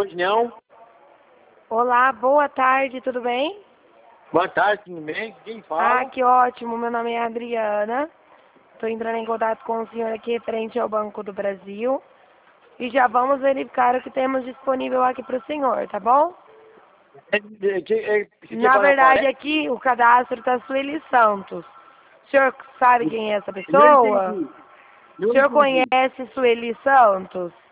União. Olá, boa tarde, tudo bem? Boa tarde, tudo bem? Quem fala? Ah, que ótimo, meu nome é Adriana. Estou entrando em contato com o senhor aqui referente ao Banco do Brasil. E já vamos verificar o que temos disponível aqui para o senhor, tá bom? Na verdade, aqui o cadastro está Sueli Santos. O senhor sabe quem é essa pessoa? O senhor conhece Sueli Santos?